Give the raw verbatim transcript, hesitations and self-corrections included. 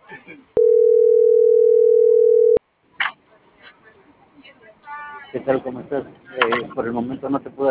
¿Qué tal? ¿Cómo estás? Eh, por el momento no te puedo